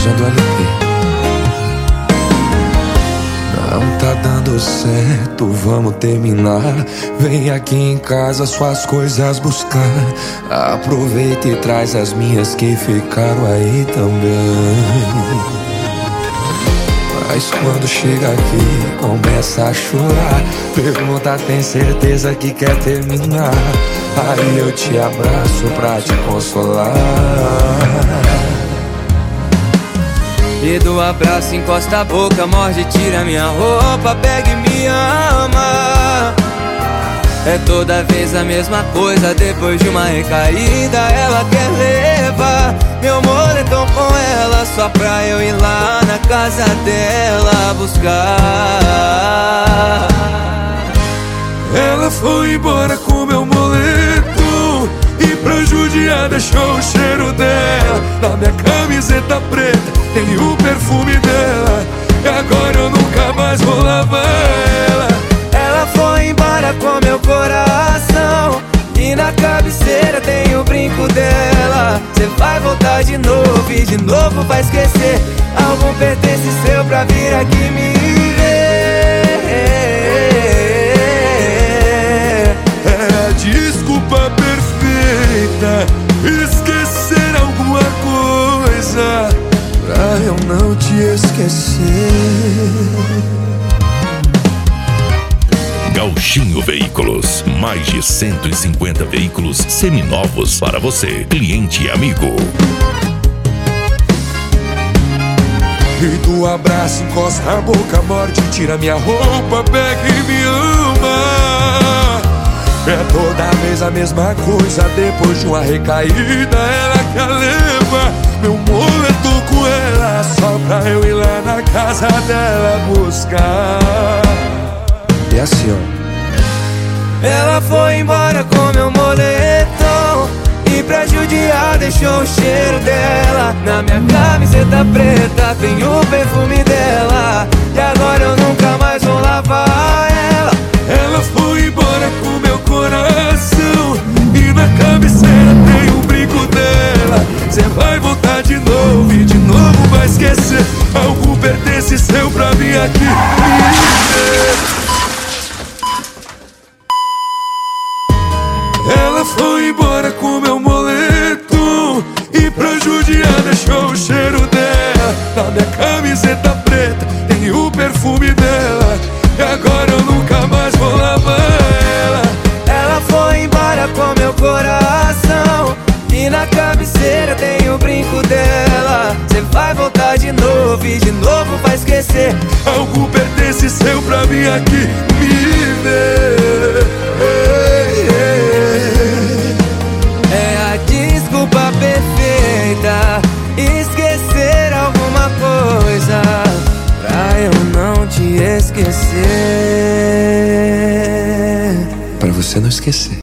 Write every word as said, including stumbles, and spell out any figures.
João do L P. Não tá dando certo, vamos terminar. Vem aqui em casa suas coisas buscar. Aproveita e traz as minhas que ficaram aí também. Mas quando chega aqui, começa a chorar. Pergunta, tem certeza que quer terminar? Aí eu te abraço pra te consolar. E do abraço encosta a boca, morde, tira minha roupa, pega e me ama. É toda vez a mesma coisa, depois de uma recaída ela quer levar meu moletom com ela, só pra eu ir lá na casa dela buscar. Ela foi embora com meu moletom e pra judiar deixou o cheiro dela na minha camiseta preta, tem o perfume dela. E agora eu nunca mais vou lavar ela. Ela foi embora com meu coração e na cabeceira tem o brinco dela. Cê vai voltar de novo e de novo vai esquecer algum pertence seu pra vir aqui me ver. É a desculpa perfeita, esquecer alguma coisa pra eu não te esquecer. Gauchinho Veículos, mais de cento e cinquenta veículos seminovos para você, cliente e amigo. E do abraço encosta a boca, morde, tira minha roupa, pega e me ama. É toda vez a mesma coisa, depois de uma recaída ela quer levar meu moletom com ela, só pra eu ir lá na casa dela buscar. E assim, ó. Ela foi embora com meu moletom e pra judiar deixou o cheiro dela na minha camiseta preta, tem o perfume dela. E agora eu nunca mais vou lavar ela. Ela foi embora com meu coração e na cabeceira tem o brinco dela. Cê vai voltar de novo e de novo vai esquecer algum pertence seu pra vir aqui me ver. Ela foi embora com meu moletom e pra judiar deixou o cheiro dela na minha camiseta preta, tem o perfume dela. E agora eu nunca mais vou lavar ela. Ela foi embora com meu coração e na cabeceira tem o brinco dela. Cê vai voltar de novo e de novo vai esquecer algum pertence seu pra vir aqui me ver. É a desculpa perfeita, esquecer alguma coisa pra eu não te esquecer. Pra você não esquecer.